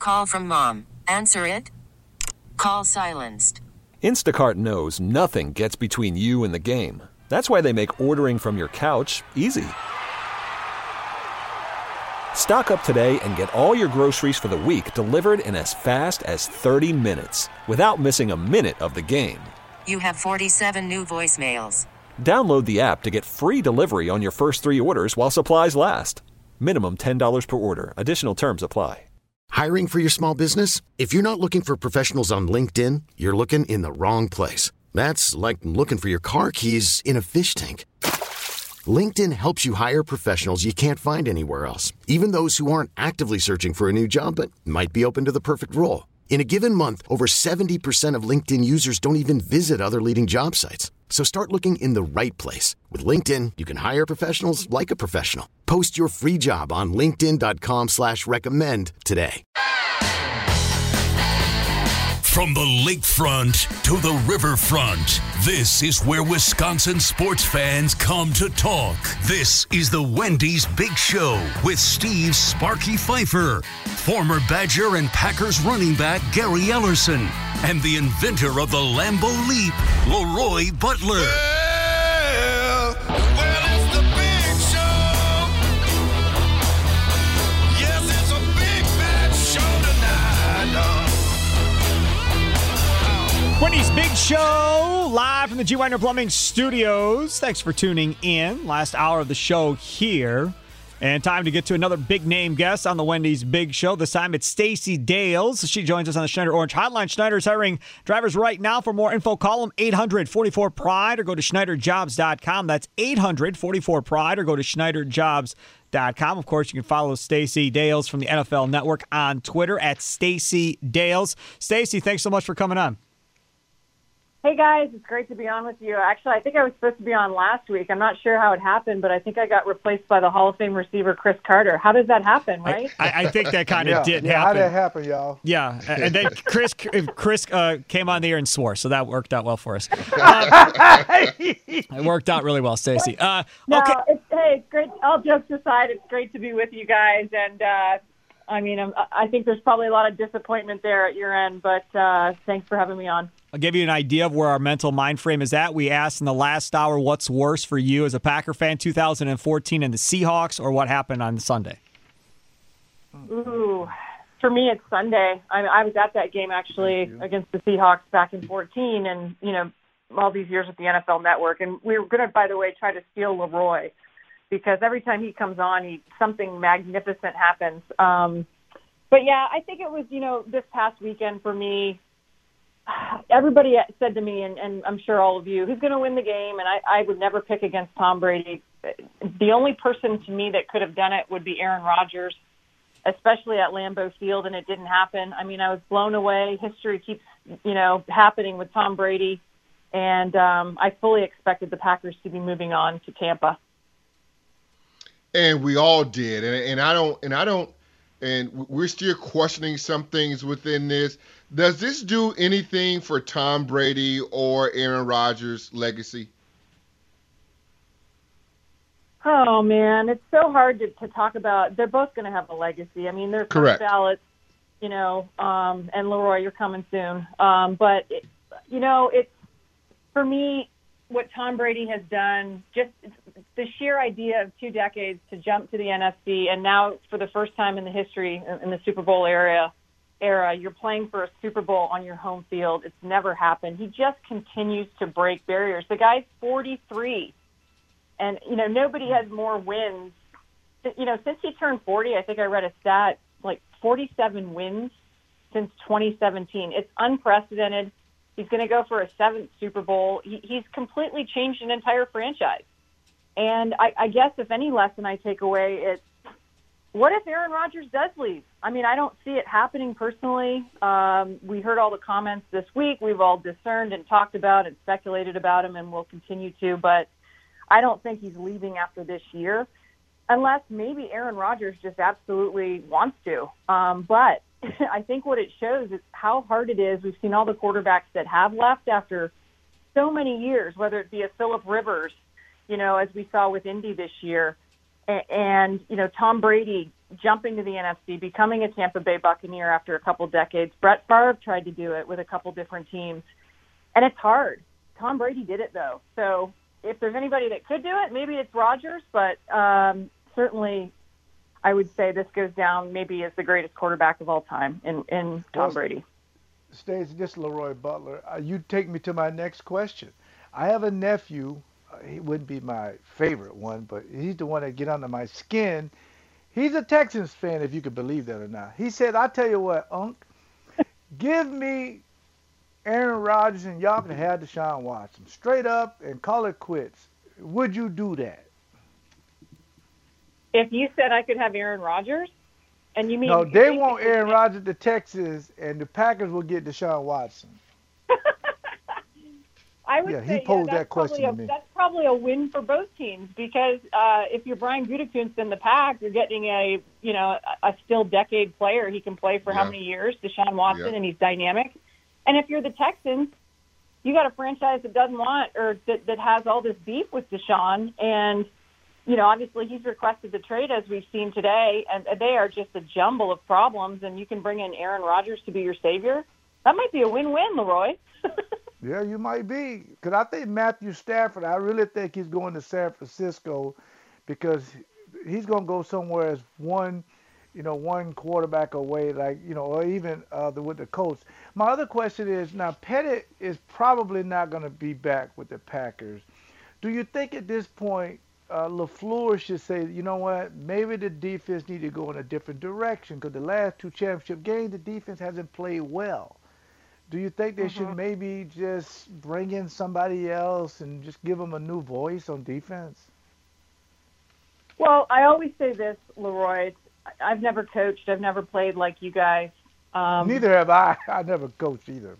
Call from mom. Answer it. Call silenced. Instacart knows nothing gets between you and the game. That's why they make ordering from your couch easy. Stock up today and get all your groceries for the week delivered in as fast as 30 minutes without missing a minute of the game. You have 47 new voicemails. Download the app to get free delivery on your first 3 orders while supplies last. Minimum $10 per order. Additional terms apply. Hiring for your small business? If you're not looking for professionals on LinkedIn, you're looking in the wrong place. That's like looking for your car keys in a fish tank. LinkedIn helps you hire professionals you can't find anywhere else, even those who aren't actively searching for a new job but might be open to the perfect role. In a given month, over 70% of LinkedIn users don't even visit other leading job sites. So start looking in the right place. With LinkedIn, you can hire professionals like a professional. Post your free job on linkedin.com/recommend today. From the lakefront to the riverfront, this is where Wisconsin sports fans come to talk. This is the Wendy's Big Show with Steve Sparky Pfeiffer, former Badger and Packers running back Gary Ellerson, and the inventor of the Lambeau Leap, Leroy Butler. It's the Big Show. Yes, it's a big bad show tonight. Wendy's Big Show, live from the G. Wagner Plumbing Studios. Thanks for tuning in. Last hour of the show here. And time to get to another big-name guest on the Wendy's Big Show. This time it's Stacey Dales. She joins us on the Schneider Orange Hotline. Schneider's hiring drivers right now. For more info, call them 800-44-PRIDE or go to SchneiderJobs.com. That's 800-44-PRIDE or go to SchneiderJobs.com. Of course, you can follow Stacey Dales from the NFL Network on Twitter at Stacey Dales. Stacey, thanks so much for coming on. Hey, guys. It's great to be on with you. Actually, I think I was supposed to be on last week. I'm not sure how it happened, but I think I got replaced by the Hall of Fame receiver, Chris Carter. How does that happen, right? I think that kind of did happen. How did that happen, y'all? Yeah, and then Chris came on the air and swore, so that worked out well for us. It worked out really well, Stacey. No, okay. It's great. All jokes aside, it's great to be with you guys. And, I think there's probably a lot of disappointment there at your end, but thanks for having me on. I'll give you an idea of where our mental mind frame is at. We asked in the last hour, what's worse for you as a Packer fan, 2014 and the Seahawks, or what happened on Sunday? Ooh, for me, it's Sunday. I was at that game, actually, against the Seahawks back in 2014 and, all these years with the NFL Network. And we were going to, by the way, try to steal Leroy because every time he comes on, something magnificent happens. But, yeah, I think it was, this past weekend for me, everybody said to me, and I'm sure all of you, who's going to win the game? And I would never pick against Tom Brady. The only person to me that could have done it would be Aaron Rodgers, especially at Lambeau Field, and it didn't happen. I mean, I was blown away. History keeps, happening with Tom Brady, and I fully expected the Packers to be moving on to Tampa. And we all did, and we're still questioning some things within this. Does this do anything for Tom Brady or Aaron Rodgers' legacy? Oh, man, it's so hard to talk about. They're both going to have a legacy. I mean, they're first ballots, and Leroy, you're coming soon. But, it's, for me, what Tom Brady has done, just the sheer idea of 2 decades to jump to the NFC, and now for the first time in the history, in the Super Bowl era, you're playing for a Super Bowl on your home field. It's never happened. He just continues to break barriers. The guy's 43, and, nobody has more wins. Since he turned 40, I think I read a stat, like 47 wins since 2017. It's unprecedented. He's going to go for a 7th Super Bowl. He's completely changed an entire franchise. And I guess if any lesson I take away, it's what if Aaron Rodgers does leave? I mean, I don't see it happening personally. We heard all the comments this week. We've all discerned and talked about and speculated about him, and we'll continue to. But I don't think he's leaving after this year, unless maybe Aaron Rodgers just absolutely wants to. But I think what it shows is how hard it is. We've seen all the quarterbacks that have left after so many years, whether it be a Phillip Rivers, as we saw with Indy this year, and Tom Brady jumping to the NFC, becoming a Tampa Bay Buccaneer after a couple decades. Brett Favre tried to do it with a couple different teams, and it's hard. Tom Brady did it, though. So if there's anybody that could do it, maybe it's Rodgers, but certainly I would say this goes down maybe as the greatest quarterback of all time in Tom Brady. Stacey, this is Leroy Butler. You take me to my next question. I have a nephew. He wouldn't be my favorite one, but he's the one that get under my skin. He's a Texans fan, if you could believe that or not. He said, I tell you what, Unc, give me Aaron Rodgers and y'all can have Deshaun Watson straight up and call it quits. Would you do that? If you said I could have Aaron Rodgers, and you mean... No, they want Aaron Rodgers to Texas, and the Packers will get Deshaun Watson. I would say, he posed that question to me. That's probably a win for both teams because if you're Brian Gutekunst in the Pack, you're getting a still decade player. He can play for how many years? Deshaun Watson, and he's dynamic. And if you're the Texans, you got a franchise that doesn't want or that has all this beef with Deshaun, and obviously he's requested the trade as we've seen today, and they are just a jumble of problems. And you can bring in Aaron Rodgers to be your savior. That might be a win-win, Leroy. Yeah, you might be. Because I think Matthew Stafford, I really think he's going to San Francisco because he's going to go somewhere as one quarterback away, or even with the Colts. My other question is, now Pettit is probably not going to be back with the Packers. Do you think at this point LaFleur should say, you know what, maybe the defense need to go in a different direction because the last two championship games, the defense hasn't played well. Do you think they should maybe just bring in somebody else and just give them a new voice on defense? Well, I always say this, Leroy. I've never coached. I've never played like you guys. Neither have I. I never coached either.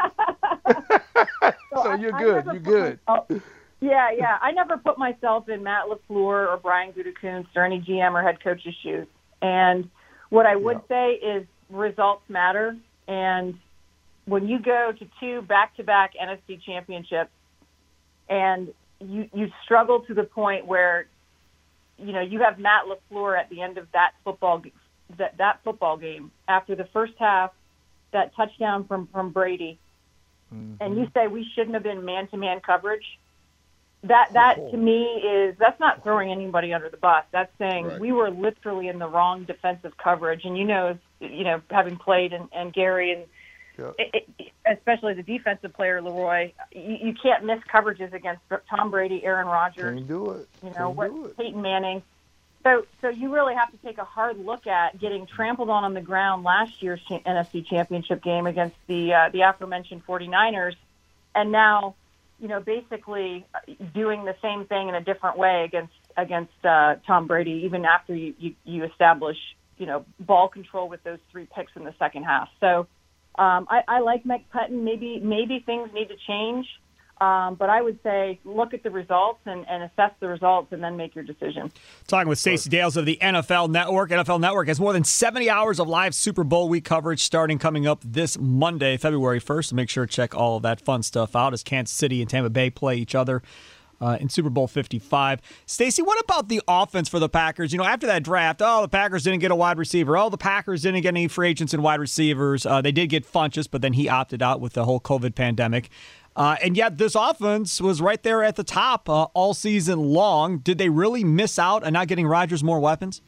So you're good. You're good. Yeah. I never put myself in Matt LaFleur or Brian Gutekunst or any GM or head coach's shoes. And what I would say is results matter. And when you go to 2 back-to-back NFC championships and you struggle to the point where, you have Matt LaFleur at the end of that football game after the first half, that touchdown from Brady, and you say we shouldn't have been man-to-man coverage, that to me that's not throwing anybody under the bus. That's saying we were literally in the wrong defensive coverage. And having played and Gary and especially the defensive player, Leroy, you can't miss coverages against Tom Brady, Aaron Rodgers. Can't do it. Peyton Manning. So you really have to take a hard look at getting trampled on the ground last year's NFC Championship game against the aforementioned 49ers, and now, basically doing the same thing in a different way against Tom Brady, even after you establish, ball control with those 3 picks in the second half. So I like Mike Pettin. Maybe things need to change, but I would say look at the results and assess the results and then make your decision. Talking with Stacey Dales of the NFL Network. NFL Network has more than 70 hours of live Super Bowl week coverage coming up this Monday, February 1st. So make sure to check all of that fun stuff out as Kansas City and Tampa Bay play each other in Super Bowl 55. Stacey, what about the offense for the Packers? After that draft, the Packers didn't get a wide receiver. The Packers didn't get any free agents and wide receivers. They did get Funchess, but then he opted out with the whole COVID pandemic. And yet this offense was right there at the top all season long. Did they really miss out on not getting Rodgers more weapons?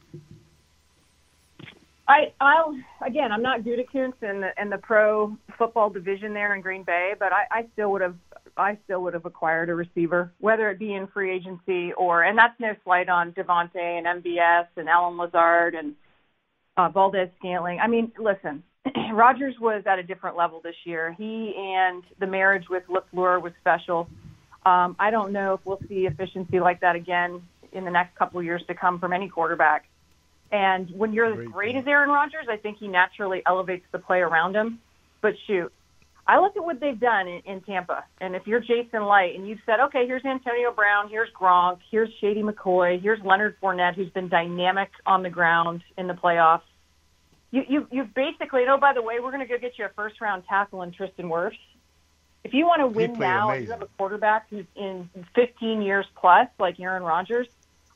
I'm not Gutekunst in the pro football division there in Green Bay, but I still would have acquired a receiver, whether it be in free agency and that's no slight on Devontae and MVS and Alan Lazard and Valdez-Scantling. I mean, listen, Rodgers was at a different level this year. He and the marriage with LaFleur was special. I don't know if we'll see efficiency like that again in the next couple of years to come from any quarterback. And when you're as great as Aaron Rodgers, I think he naturally elevates the play around him. But shoot, I look at what they've done in Tampa. And if you're Jason Light and you've said, okay, here's Antonio Brown, here's Gronk, here's Shady McCoy, here's Leonard Fournette, who's been dynamic on the ground in the playoffs. You've basically, by the way, we're going to go get you a first-round tackle in Tristan Wirfs. If you want to win now, and you have a quarterback who's in 15 years plus, like Aaron Rodgers,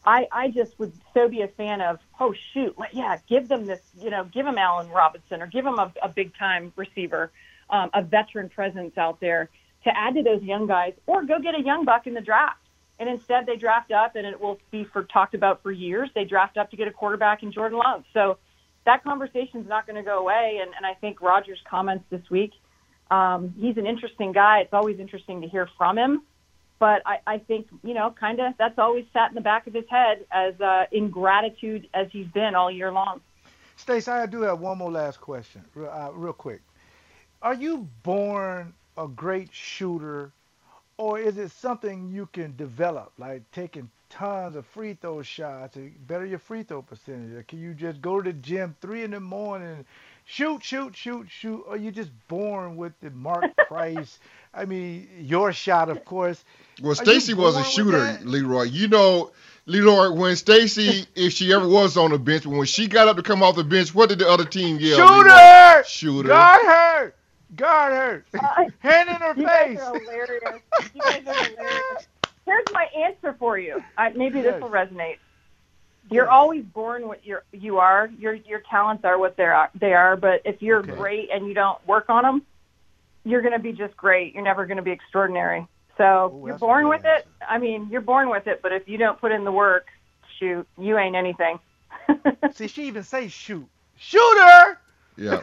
I just would so be a fan of, oh, shoot, give them this, give them Allen Robinson or give them a big-time receiver, a veteran presence out there to add to those young guys, or go get a young buck in the draft. And instead they draft up, and it will be talked about for years, they draft up to get a quarterback in Jordan Love. So that conversation's not going to go away, and I think Rodgers' comments this week, he's an interesting guy. It's always interesting to hear from him. But I think, kind of that's always sat in the back of his head as ingratitude as he's been all year long. Stacey, I do have one more last question, real quick. Are you born a great shooter, or is it something you can develop, like taking tons of free throw shots to better your free throw percentage? Or can you just go to the gym 3 a.m. and shoot, or you just born with the Mark Price? I mean, your shot, of course. Well, Stacey was a shooter, Leroy. Leroy, when Stacey, if she ever was on the bench, when she got up to come off the bench, what did the other team yell? Shooter! Shooter. Guard her. Hand in her face. You guys are hilarious. Here's my answer for you. Maybe this will resonate. You're always born what you are. Your talents are what they are. But if you're great and you don't work on them, you're going to be just great. You're never going to be extraordinary. So you're born with it. I mean, you're born with it. But if you don't put in the work, shoot, you ain't anything. See, she even says shoot. Shooter! Yeah.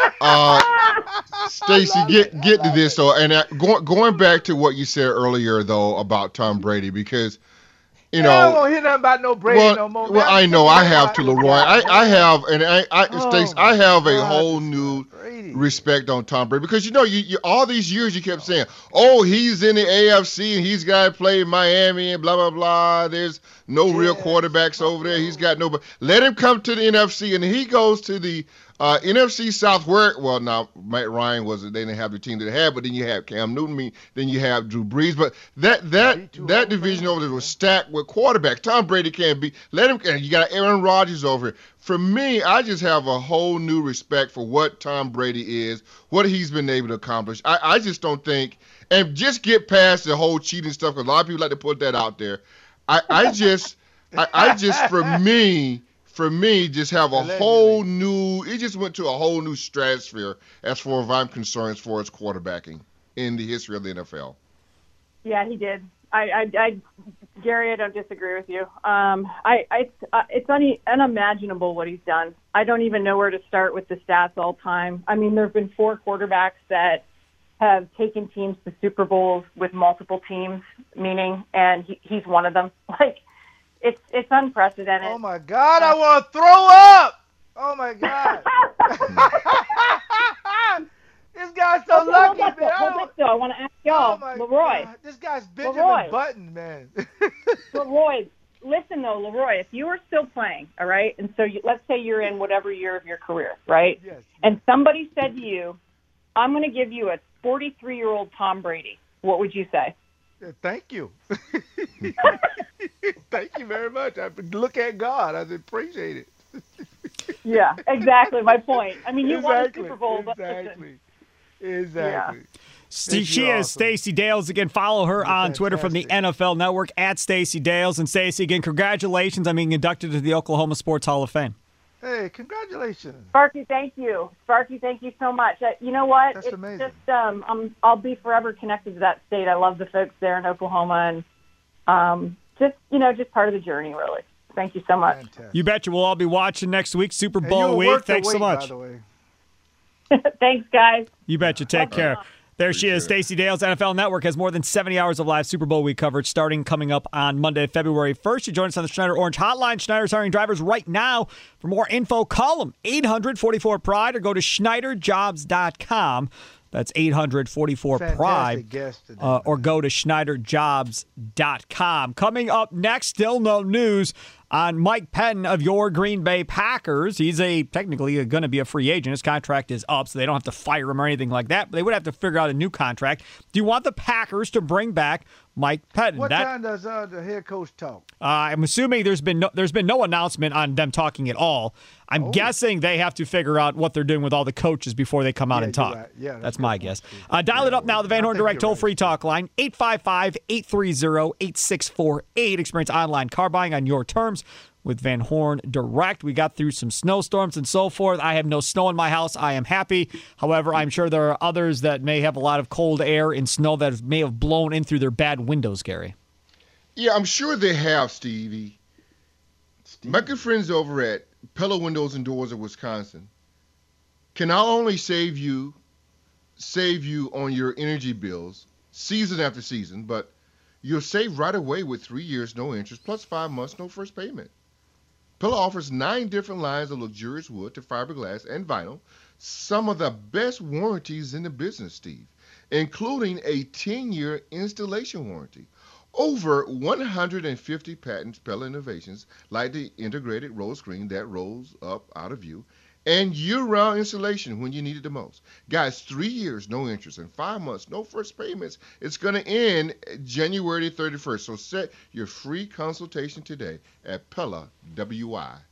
Stacey, get to this though, and going back to what you said earlier though about Tom Brady, because I don't want to hear nothing about no Brady no more. Well, I know I have to, Leroy. I have, and Stacey, I have a whole new respect on Tom Brady, because you all these years you kept saying, oh, he's in the AFC and he's got to play Miami and blah blah blah. There's no real quarterbacks over there. He's got nobody. Let him come to the NFC, and he goes to the NFC South, where, well, now Matt Ryan they didn't have the team that they had, but then you have Cam Newton, then you have Drew Brees, but that division over there was stacked with quarterbacks. Tom Brady can't be. Let him. You got Aaron Rodgers over here. For me, I just have a whole new respect for what Tom Brady is, what he's been able to accomplish. I just don't think, and just get past the whole cheating stuff, because a lot of people like to put that out there. I just for me, just have a whole new, it just went to a whole new stratosphere as far as I'm concerned, as far as quarterbacking in the history of the NFL. Yeah, he did. Gary, I don't disagree with you. It's unimaginable what he's done. I don't even know where to start with the stats all time. I mean, there have been 4 quarterbacks that have taken teams to Super Bowls with multiple teams, and he's one of them. It's unprecedented. Oh my God, I want to throw up! Oh my God. This guy's so lucky, man. I want to ask y'all, Leroy. God. This guy's Benjamin Button, man. Leroy, listen though, Leroy, if you were still playing, all right, and so let's say you're in whatever year of your career, right? Yes. And somebody said to you, I'm going to give you a 43-year-old Tom Brady, what would you say? Thank you. Thank you very much. I look at God. I appreciate it. Yeah, exactly. My point. I mean, you won the Super Bowl. Exactly. Yeah. She is Stacey Dales. Again, follow her on Twitter from the NFL Network at Stacey Dales. And Stacey, again, congratulations on being inducted to the Oklahoma Sports Hall of Fame. Hey, congratulations. Sparky, thank you. Sparky, thank you so much. You know what? That's amazing. Just, I'll be forever connected to that state. I love the folks there in Oklahoma, and just part of the journey, really. Thank you so much. Fantastic. You betcha. We'll all be watching next week, Super Bowl week. Thanks so much. By the way. Thanks, guys. You betcha. Take care. There she is, Stacey Dales. NFL Network has more than 70 hours of live Super Bowl week coverage coming up on Monday, February 1st. You join us on the Schneider Orange Hotline. Schneider's hiring drivers right now. For more info, call them 844-PRIDE or go to SchneiderJobs.com. That's 844-PRIDE. Or go to SchneiderJobs.com. Coming up next, still no news on Mike Pettin of your Green Bay Packers. He's technically going to be a free agent. His contract is up, so they don't have to fire him or anything like that, but they would have to figure out a new contract. Do you want the Packers to bring back Mike Pettine. What time does the head coach talk? I'm assuming there's been no announcement on them talking at all. I'm guessing they have to figure out what they're doing with all the coaches before they come out and talk. Right. Yeah, that's my guess. Dial it up now, the Van Horn Direct toll-free talk line, 855-830-8648. Experience online car buying on your terms with Van Horn Direct. We got through some snowstorms and so forth. I have no snow in my house. I am happy. However, I'm sure there are others that may have a lot of cold air and snow that may have blown in through their bad windows, Gary. Yeah, I'm sure they have, Stevie. My good friends over at Pella Windows and Doors of Wisconsin can not only save you on your energy bills season after season, but you'll save right away with 3 years, no interest, plus 5 months, no first payment. Pella offers 9 different lines of luxurious wood to fiberglass and vinyl, some of the best warranties in the business, Steve, including a 10-year installation warranty. Over 150 patents, Pella innovations, like the integrated roll screen that rolls up out of view, and year-round installation when you need it the most. Guys, 3 years, no interest, and 5 months, no first payments. It's going to end January 31st. So set your free consultation today at PellaWI.com.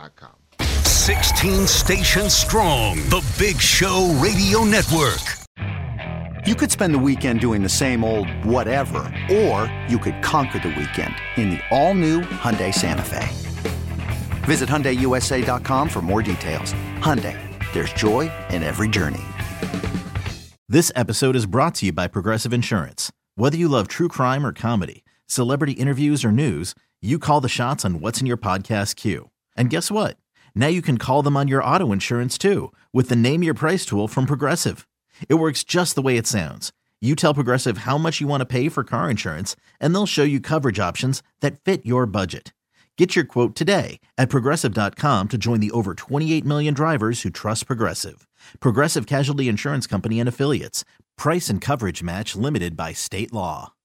16 stations strong, the Big Show Radio Network. You could spend the weekend doing the same old whatever, or you could conquer the weekend in the all-new Hyundai Santa Fe. Visit HyundaiUSA.com for more details. Hyundai, there's joy in every journey. This episode is brought to you by Progressive Insurance. Whether you love true crime or comedy, celebrity interviews or news, you call the shots on what's in your podcast queue. And guess what? Now you can call them on your auto insurance too with the Name Your Price tool from Progressive. It works just the way it sounds. You tell Progressive how much you want to pay for car insurance, and they'll show you coverage options that fit your budget. Get your quote today at Progressive.com to join the over 28 million drivers who trust Progressive. Progressive Casualty Insurance Company and Affiliates. Price and coverage match limited by state law.